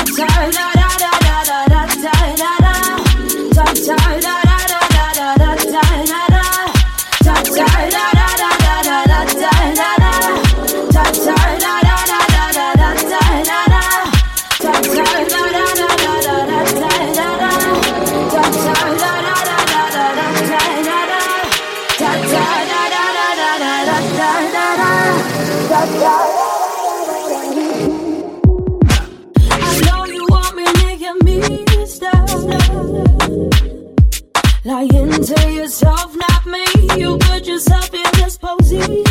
Lying to yourself, not me. You put yourself in this position.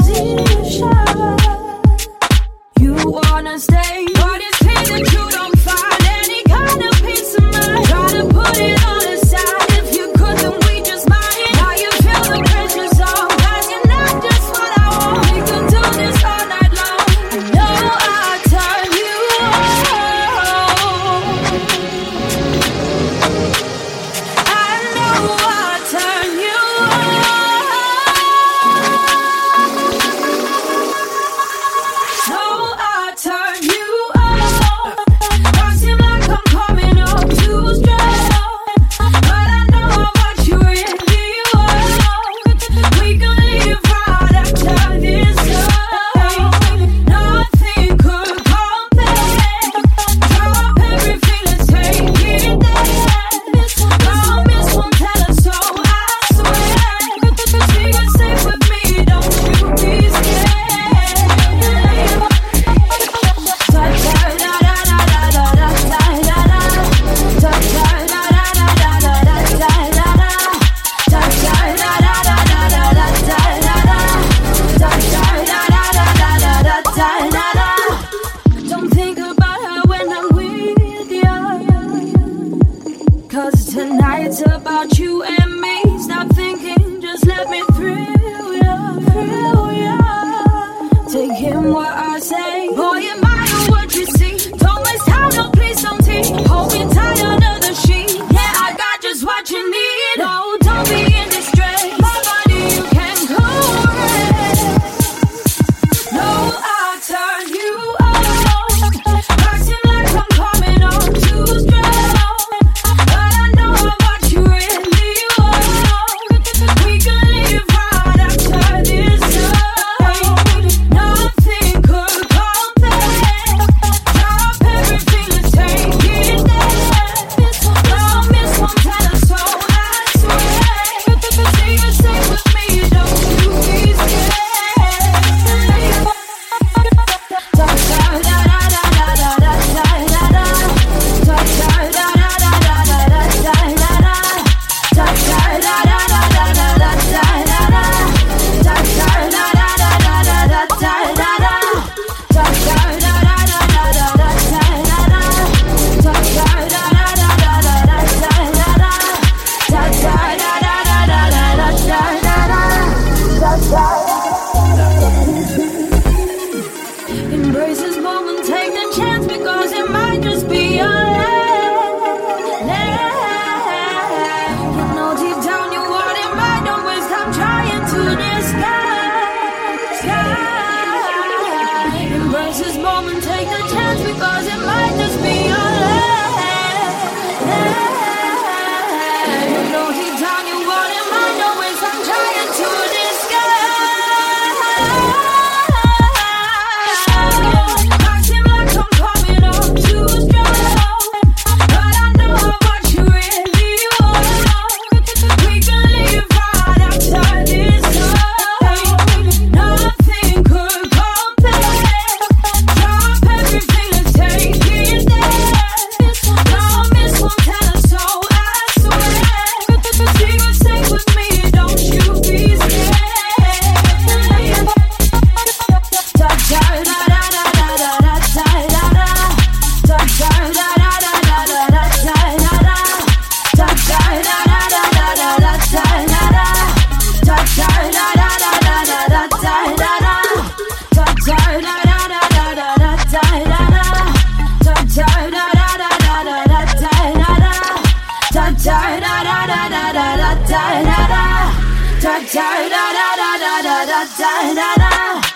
You wanna stay, but it's clear that you don't find any kind of peace of mind. Try to put it all aside. If you could, then we just might. Now you feel the pressure so high. You're not just what I want. We could do this all night long. I know I'll turn you on. I know I'll turn you on. So I'll turn you on. I seem like I'm coming up too strong, but I know what you really want. We can live right after this time. Nothing could compare. Drop everything, let's take it there. Promise won't tell us so, I swear. Stay safe with me, don't you be scared. Don't think about her when I'm with you, 'cause tonight's about you and me. Stop thinking, just let me thrill ya. Take in what I say. Boy, admire what you see. Don't waste time, no please don't tease. Hold me tight under the sheet. Yeah, I got just what you need. No, don't be in distress. My body you can caress. No, I'll turn you on. I seem like I'm coming on too strong, but I know what you really want. We can live right after this time. Nothing could compare. Drop everything, let's take it there. Promise won't tell us so, I swear. Stay safe with me, don't you be scared. Embrace this moment, take the chance, because it might just be your last. You know deep down you want it, might don't waste time trying to disguise. Embrace this moment, take the chance, because it might just be your last. You know deep down you want it, might don't waste time trying to disguise. I seem like I'm coming on too strong, but I know what you really want. We can live right after this time. Nothing could compare. Drop everything, let's take it there. Promise won't tell us so, I swear. Stay safe with me, don't you be scared. Da da da da da da da da da da da da da.